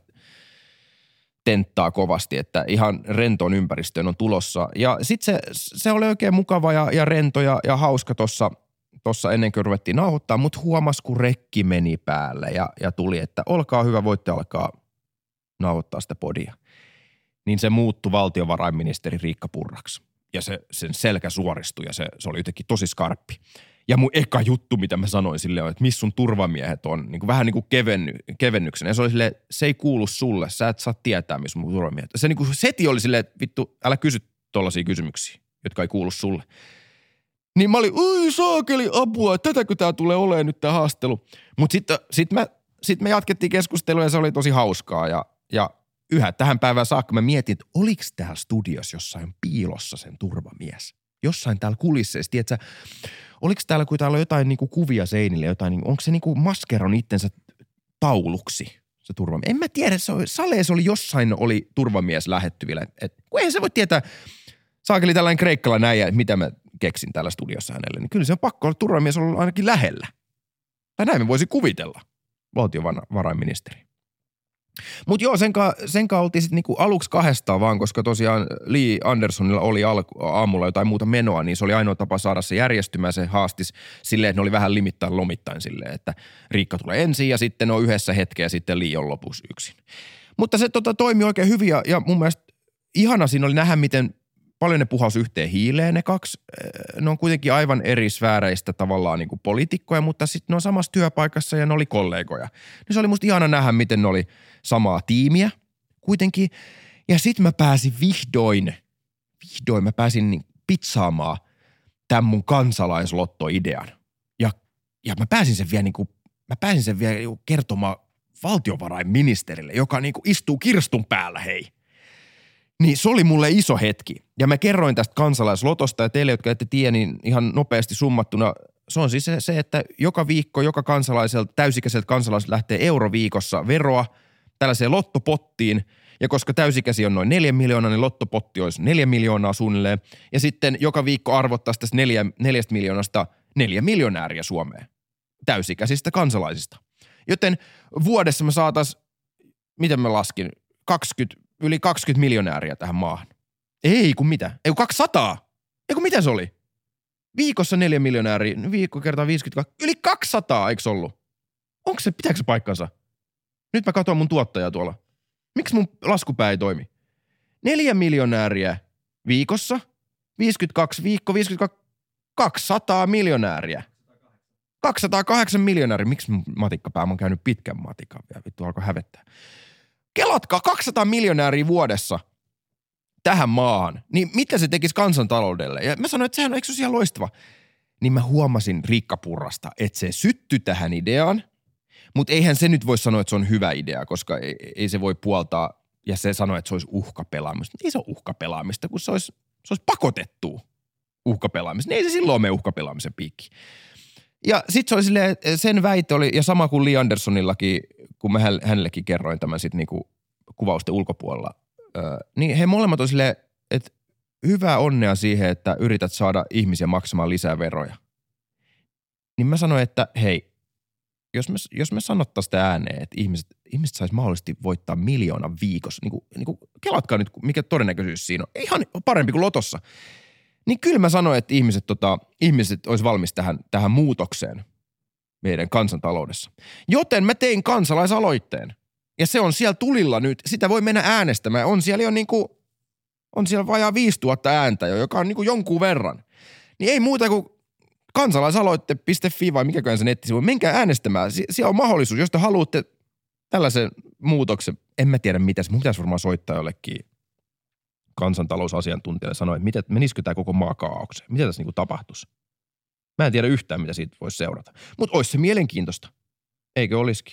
tenttaa kovasti, että ihan rentoon ympäristöön on tulossa. Ja sitten se oli oikein mukava ja rento ja hauska tuossa ennen kuin ruvettiin nauhoittaa, mutta huomasi, kun rekki meni päälle ja tuli, että olkaa hyvä, voitte alkaa nauhoittaa sitä podia. Niin se muuttui valtiovarainministeri Riikka Purraksi. Ja sen selkä suoristui ja se oli jotenkin tosi skarppi. Ja mun eka juttu, mitä mä sanoin sille on, että missä sun turvamiehet on, niin kuin vähän niin kuin kevennyksenä. Ja se oli silleen, se ei kuulu sulle, sä et saa tietää, missä mun turvamiehet on. Se niin kuin seti oli silleen, että vittu, älä kysy tollaisia kysymyksiä, jotka ei kuulu sulle. Niin mä olin, oi saakeli apua, tätäkö tää tulee olemaan nyt tää haastelu. Mutta sit me jatkettiin keskustelua ja se oli tosi hauskaa ja yhä tähän päivään saakka mä mietin, että oliko täällä studiossa jossain piilossa sen turvamies? Jossain täällä kulisseissa, tiedätkö, oliko täällä, kun täällä on jotain niinku kuvia seinille, jotain, niin onko se niinku maskeron itsensä tauluksi se turvamies? En mä tiedä, saleessa oli jossain oli turvamies lähettyvillä. Kun eihän se voi tietää, saakeli tällainen kreikkalainen äijä, että mitä mä keksin täällä studiossa hänelle, niin kyllä se on pakko olla turvamies ollut ainakin lähellä. Tai näin me voisi kuvitella, valtiovarainministeri. Mutta joo, sen kanssa oltiin sitten niinku aluksi kahdestaan vaan, koska tosiaan Li Anderssonilla oli aamulla jotain muuta menoa, niin se oli ainoa tapa saada se järjestymään. Se haastis silleen, että ne oli vähän limittäin lomittain silleen, että Riikka tulee ensin ja sitten on yhdessä hetkeä ja sitten Li on lopussa yksin. Mutta se toimi oikein hyvin ja mun mielestä ihana siinä oli nähdä, miten paljon ne puhalsi yhteen hiileen ne kaksi. Ne on kuitenkin aivan eri sfääreistä tavallaan niin kuin poliitikkoja, mutta sitten ne on samassa työpaikassa ja ne oli kollegoja. Niin se oli musta ihana nähdä, miten ne oli samaa tiimiä kuitenkin. Ja sitten mä pääsin vihdoin mä pääsin niin pizzaamaan tämän mun kansalaislottoidean. Ja mä pääsin sen vielä kertomaan valtiovarainministerille, joka niin kuin istuu kirstun päällä, hei. Niin se oli mulle iso hetki. Ja mä kerroin tästä kansalaislotosta ja teille, jotka ette tiedä, niin ihan nopeasti summattuna se on siis se, että joka viikko joka kansalaiselta, täysikäiseltä kansalaiselta lähtee euroviikossa veroa tällaiseen lottopottiin. Ja koska täysikäsi on noin 4 miljoonaa, niin lottopotti olisi 4 miljoonaa suunnilleen. Ja sitten joka viikko arvottaisi tästä 4 miljoonasta 4 miljonääriä Suomeen. Täysikäisistä kansalaisista. Joten vuodessa me saataisiin, miten mä laskin, yli 20 miljonääriä tähän maahan. Ei kun mitä? Ei kun 200. Ei kun mitä se oli? Viikossa 4 miljonääriä, viikko kertaa 52. Yli 200, eikö ollut? Pitääkö se paikkansa? Nyt mä katson mun tuottajaa tuolla. Miksi mun laskupää ei toimi? 4 miljonääriä viikossa, 52 viikko, 52, 200 miljonääriä. 208 miljonääriä. Miksi mun matikkapää? Mä oon käynyt pitkän matikan vielä. Vittu alkoi hävettää. Kelatkaa 200 miljonääriä vuodessa tähän maahan, niin mitä se tekisi kansantaloudelle? Ja mä sanoin, että sehän on, eikö se ole ihan loistava? Niin mä huomasin Riikka Purrasta, että se syttyi tähän ideaan, mutta eihän se nyt voi sanoa, että se on hyvä idea, koska ei se voi puoltaa, ja se sanoi, että se olisi uhkapelaamista. Ei se ole uhkapelaamista, kun se olisi pakotettua uhkapelaamista. Niin ei se silloin mene uhkapelaamisen piikki. Ja sit se oli silleen, sen väite oli, ja sama kuin Li Anderssonillakin, kun mä hänellekin kerroin tämän sit niinku kuvausten ulkopuolella, niin he molemmat on silleen, että hyvää onnea siihen, että yrität saada ihmisiä maksamaan lisää veroja. Niin mä sanoin, että hei, jos me sanottaisiin sitä ääneen, että ihmiset sais mahdollisesti voittaa 1 miljoona viikossa, niin kuin kelatkaa nyt, mikä todennäköisyys siinä on, ihan parempi kuin lotossa. Niin kyllä mä sanoin, että ihmiset olisi valmis tähän muutokseen meidän kansantaloudessa. Joten mä tein kansalaisaloitteen. Ja se on siellä tulilla nyt. Sitä voi mennä äänestämään. On siellä vajaa 5000 ääntä jo, joka on niin kuin jonkun verran. Niin ei muuta kuin kansalaisaloitte.fi vai mikäköhän se nettisivu. Menkää äänestämään. Siellä on mahdollisuus, jos te haluatte tällaisen muutoksen. En mä tiedä mitä. Mun pitäisi varmaan soittaa jollekin kansantalousasiantuntijalle sanoa, että menisikö tämä koko maa kaaukseen? Mitä tässä niinku tapahtuisi? Mä en tiedä yhtään, mitä siitä voisi seurata. Mutta olisi se mielenkiintoista. Eikö olisikin?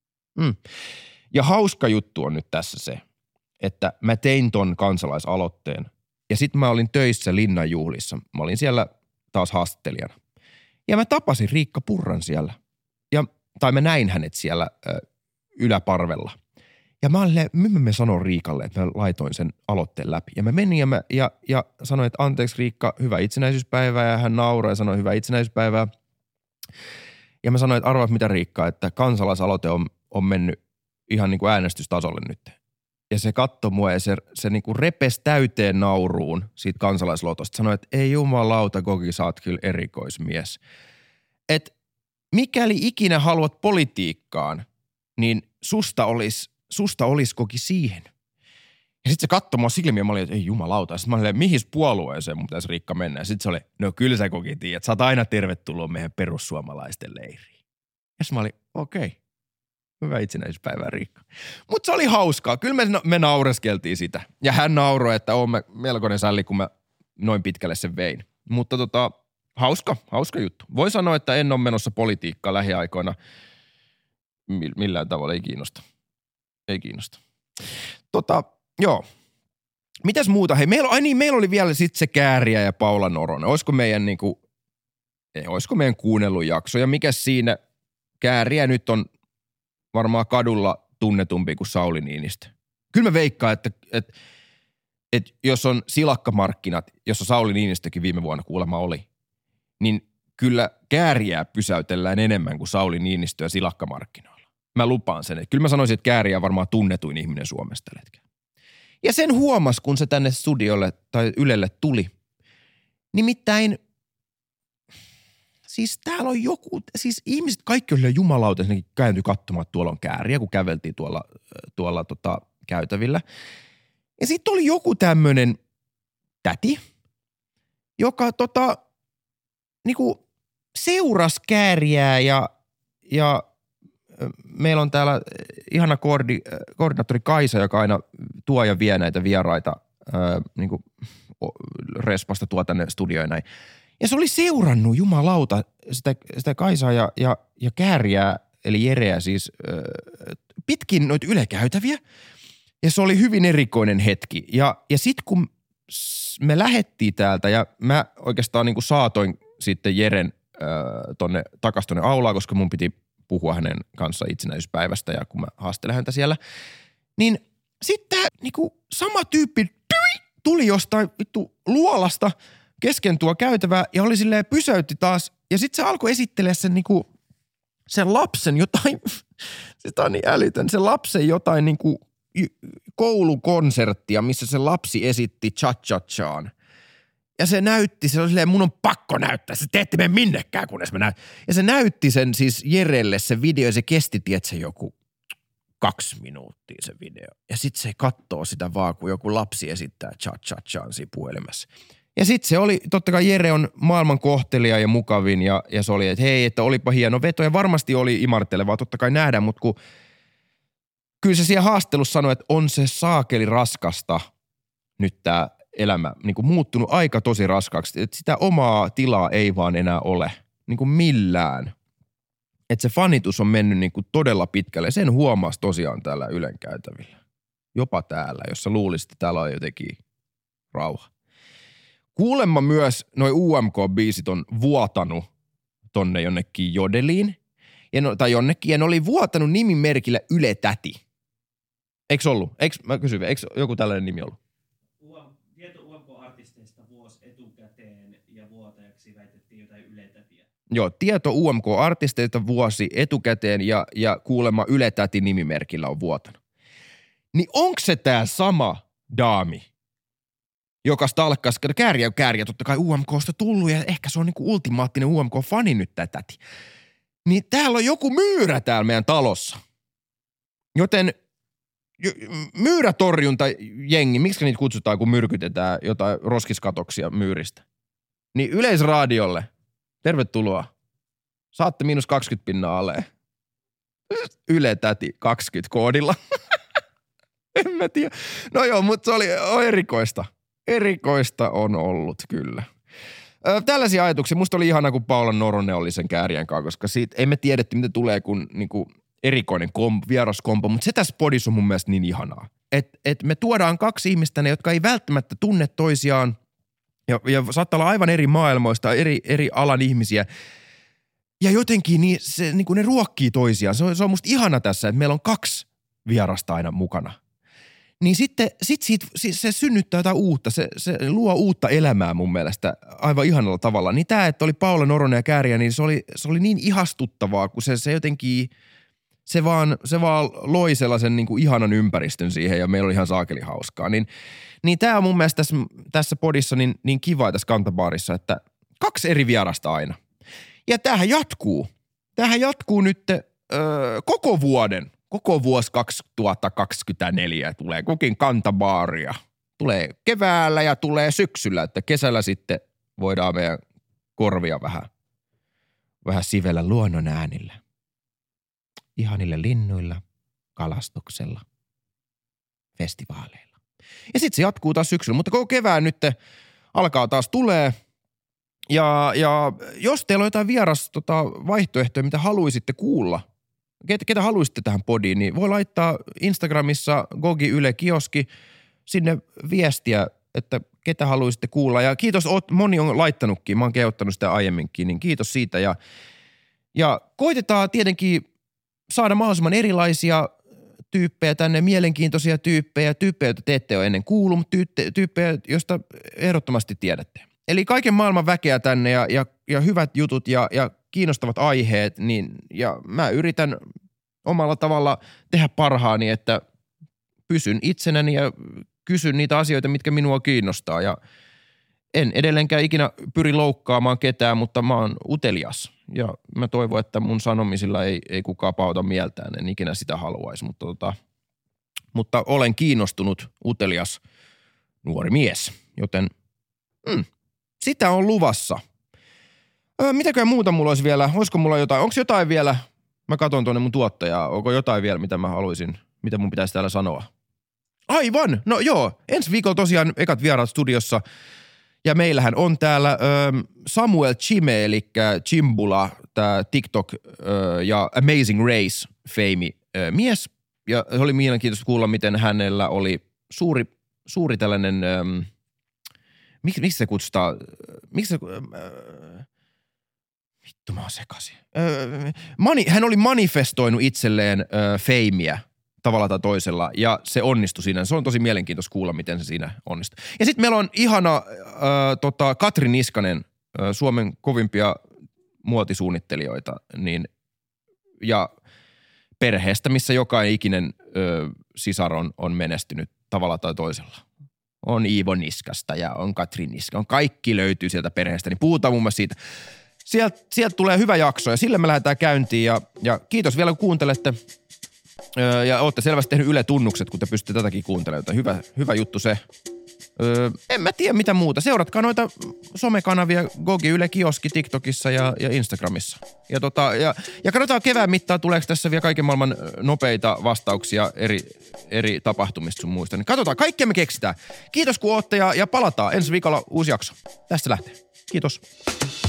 Ja hauska juttu on nyt tässä se, että mä tein ton kansalaisaloitteen ja sit mä olin töissä Linnanjuhlissa. Mä olin siellä taas haastattelijana. Ja mä tapasin Riikka Purran siellä. Tai mä näin hänet siellä yläparvella. Ja mä me sanoin Riikalle, että mä laitoin sen aloitteen läpi. Ja mä menin ja sanoin, että anteeksi Riikka, hyvää itsenäisyyspäivää. Ja hän nauroi ja sanoi hyvää itsenäisyyspäivää. Ja mä sanoin, että arvaat mitä Riikka, että kansalaisaloite on mennyt ihan niin kuin äänestystasolle nyt. Ja se katsoi mua ja se niin kuin repesi täyteen nauruun siitä kansalaislotosta. Sanoi, että ei jumalauta, Koki, sä oot kyllä erikoismies. Että mikäli ikinä haluat politiikkaan, niin susta olisi Koki siihen. Ja sitten se katsoi mua silmiä ja mä olin, että ei jumalauta. Sitten mä olin, mihin puolueeseen mun pitäisi Riikka mennä. Ja sitten se oli, no kyllä sä Koki tiedät, sä oot aina tervetuloa meidän perussuomalaisten leiriin. Ja sitten mä olin, okei. Hyvää itsenäisyyspäivää, Riikka. Mutta se oli hauskaa. Kyllä me naureskeltiin sitä. Ja hän nauroi, että oon melkoinen sälli, kun mä noin pitkälle sen vein. Mutta hauska juttu. Voi sanoa, että en ole menossa politiikkaan lähiaikoina. Millään tavalla ei kiinnosta. Ei kiinnosta. Joo. Mitäs muuta? Hei, meillä oli vielä sitten se Kääriä ja Paula Noronen. Olisiko meidän kuunnellut jakso? Ja mikä siinä Kääriä nyt on varmaan kadulla tunnetumpi kuin Sauli Niinistö. Kyllä mä veikkaan, että jos on silakkamarkkinat, jossa Sauli Niinistökin viime vuonna kuulemma oli, niin kyllä Kääriää pysäytellään enemmän kuin Sauli Niinistöä silakkamarkkinoilla. Mä lupaan sen. Kyllä mä sanoisin, että Kääriä on varmaan tunnetuin ihminen Suomesta tällä hetkellä. Ja sen huomasi, kun se tänne studiolle tai Ylelle tuli. Nimittäin, siis täällä on joku, siis ihmiset kaikki oli jumalauta, kääntyi katsomaan, että tuolla on Kääriä, kun käveltiin tuolla käytävillä. Ja sitten oli joku tämmöinen täti, joka niinku seurasi Kääriää ja meillä on täällä ihana koordinaattori Kaisa, joka aina tuo ja vie näitä vieraita niinku respasta tuo tänne studioon näin. Ja se oli seurannut jumalauta sitä Kaisaa ja Kääriää, eli Jereä siis, pitkin noita ylekäytäviä. Ja se oli hyvin erikoinen hetki. Ja sitten kun me lähettiin täältä ja mä oikeastaan niin kuin saatoin sitten Jeren takas tonne aulaan, koska mun piti puhua hänen kanssa itsenäisyyspäivästä ja kun mä haastelen häntä siellä. Niin sitten niinku sama tyyppi tuli jostain vittu luolasta kesken tuo käytävää ja oli silleen pysäytti taas. Ja sitten se alkoi esittelee sen lapsen jotain, sitä on niin älytön, sen lapsen jotain niinku koulukonserttia, missä se lapsi esitti cha-cha-chaan. Ja se näytti, se oli silleen, mun on pakko näyttää, se te ette mene minnekään, kunnes mä näytän. Ja se näytti sen siis Jerelle se video ja se kesti, tietsä, joku 2 minuuttia se video. Ja sit se kattoo sitä vaan, kun joku lapsi esittää cha-cha-chaan siinä puhelimessa. Ja sit se oli, totta kai Jere on maailman kohtelija ja mukavin ja se oli, että hei, että olipa hieno veto ja varmasti oli imartelevaa, totta kai nähdä, mutta kun kyllä se siellä haastelussa sanoi, että on se saakeli raskasta nyt tää elämä niin kuin muuttunut aika tosi raskaaksi, että sitä omaa tilaa ei vaan enää ole niin kuin millään. Että se fanitus on mennyt niin kuin todella pitkälle. Sen huomasi tosiaan täällä Ylen käytävillä. Jopa täällä, jossa luulisi, että täällä on jotenkin rauha. Kuulemma myös noi UMK-biisit on vuotanut tonne jonnekin Jodeliin. Tai jonnekin, ja ne oli vuotanut nimimerkillä Yle Täti. Eikö ollut? Mä kysyn, eikö joku tällainen nimi ollut? Tieto UMK-artisteista vuosi etukäteen ja vuotajaksi väitettiin jotain Yle Tätiä. Joo, tieto UMK-artisteista vuosi etukäteen ja kuulemma Yle Täti nimimerkillä on vuotanut. Niin onko se tää sama daami, joka stalkkasi, Kääriä totta kai UMKsta tullut ja ehkä se on niinku ultimaattinen UMK-fani nyt tää täti. Niin täällä on joku myyrä täällä meidän talossa. Joten myyrätorjunta jengi, miksi niitä kutsutaan, kun myrkytetään jotain roskiskatoksia myyristä? Niin Yleisradiolle, tervetuloa. Saatte -20 aleen. Yle Täti 20 koodilla. En mä tiedä. No joo, mutta se oli erikoista. Erikoista on ollut kyllä. Tällaisia ajatuksia. Musta oli ihana, kun Paula Noronen oli sen Kääriän kanssa, koska siitä ei me tiedetty, mitä tulee, kun niinku erikoinen vieraskompo, mutta se tässä podissa on mun mielestä niin ihanaa. Että me tuodaan 2 ihmistä, ne, jotka ei välttämättä tunne toisiaan ja saattaa olla aivan eri maailmoista, eri alan ihmisiä. Ja jotenkin niin se, niin kuin ne ruokkii toisiaan. Se on musta ihana tässä, että meillä on 2 vierasta aina mukana. Niin sitten se synnyttää jotain uutta, se luo uutta elämää mun mielestä aivan ihanalla tavalla. Niin tää, että oli Paula Noronen ja Kääriä, niin se oli niin ihastuttavaa, kun se jotenkin, se vaan loi sellaisen niin kuin ihanan ympäristön siihen ja meillä oli ihan saakeli hauskaa. Niin tää on mun mielestä tässä podissa niin kiva tässä Kantabaarissa, että 2 eri vierasta aina. Ja tämähän jatkuu nyt koko vuoden. Koko vuosi 2024 tulee kukin Kantabaaria. Tulee keväällä ja tulee syksyllä, että kesällä sitten voidaan meidän korvia vähän sivellä luonnon äänillä. Ihanille linnuilla, kalastuksella, festivaaleilla. Ja sitten se jatkuu taas syksyllä, mutta koko kevään nyt alkaa taas tulee. Ja jos teillä on jotain vaihtoehtoja, mitä haluaisitte kuulla, ketä haluaisitte tähän podiin, niin voi laittaa Instagramissa Gogi Yle Kioski sinne viestiä, että ketä haluaisitte kuulla. Ja kiitos, moni on laittanutkin, mä oon kehottanut sitä aiemminkin, niin kiitos siitä. Ja koitetaan tietenkin saada mahdollisimman erilaisia tyyppejä tänne, mielenkiintoisia tyyppejä, joita te ette ole ennen kuullut, mutta tyyppejä, joista ehdottomasti tiedätte. Eli kaiken maailman väkeä tänne ja hyvät jutut ja kiinnostavat aiheet, niin ja mä yritän omalla tavalla tehdä parhaani, että pysyn itsenäni ja kysyn niitä asioita, mitkä minua kiinnostaa ja en edelleenkään ikinä pyri loukkaamaan ketään, mutta mä oon utelias ja mä toivon, että mun sanomisilla ei kukaan pauta mieltään, en ikinä sitä haluaisi, mutta olen kiinnostunut, utelias nuori mies, joten sitä on luvassa. Mitäköhän muuta mulla olisi vielä? Olisiko mulla jotain? Onko jotain vielä? Mä katson tuonne mun tuottajaa. Onko jotain vielä, mitä mä haluaisin, mitä mun pitäisi täällä sanoa? Aivan! No joo, ensi viikolla tosiaan ekat vieraat studiossa. Ja meillähän on täällä Samuel Chime, eli Chimbula, tää TikTok ja Amazing Race -feimi mies. Ja se oli mielenkiintoista kuulla, miten hänellä oli suuri tällainen, miksi se kutsutaan, vittu mä oon sekaisin. Hän oli manifestoinut itselleen feimiä tavalla tai toisella ja se onnistui siinä. Se on tosi mielenkiintoista kuulla, miten se siinä onnistui. Ja sitten meillä on ihana Katri Niskanen, Suomen kovimpia muotisuunnittelijoita, ja perheestä, missä jokainen ikinen sisar on menestynyt tavalla tai toisella. On Iivo Niskasta ja on Katri Niska. Kaikki löytyy sieltä perheestä, niin puhutaan muun muassa siitä. Sieltä tulee hyvä jakso ja sille me lähdetään käyntiin ja kiitos vielä kun kuuntelette. Ja ootte selvästi tehnyt Yle-tunnukset, kun te pystytte tätäkin kuuntelemaan. Hyvä juttu se. En mä tiedä mitä muuta. Seuratkaa noita somekanavia Gogi Yle Kioski TikTokissa ja Instagramissa. Ja katsotaan kevään mittaan, tuleeko tässä vielä kaiken maailman nopeita vastauksia eri tapahtumista sun muista. Niin katsotaan, kaikkea me keksitään. Kiitos kun ootte ja palataan ensi viikolla uusi jakso. Tästä lähtee. Kiitos.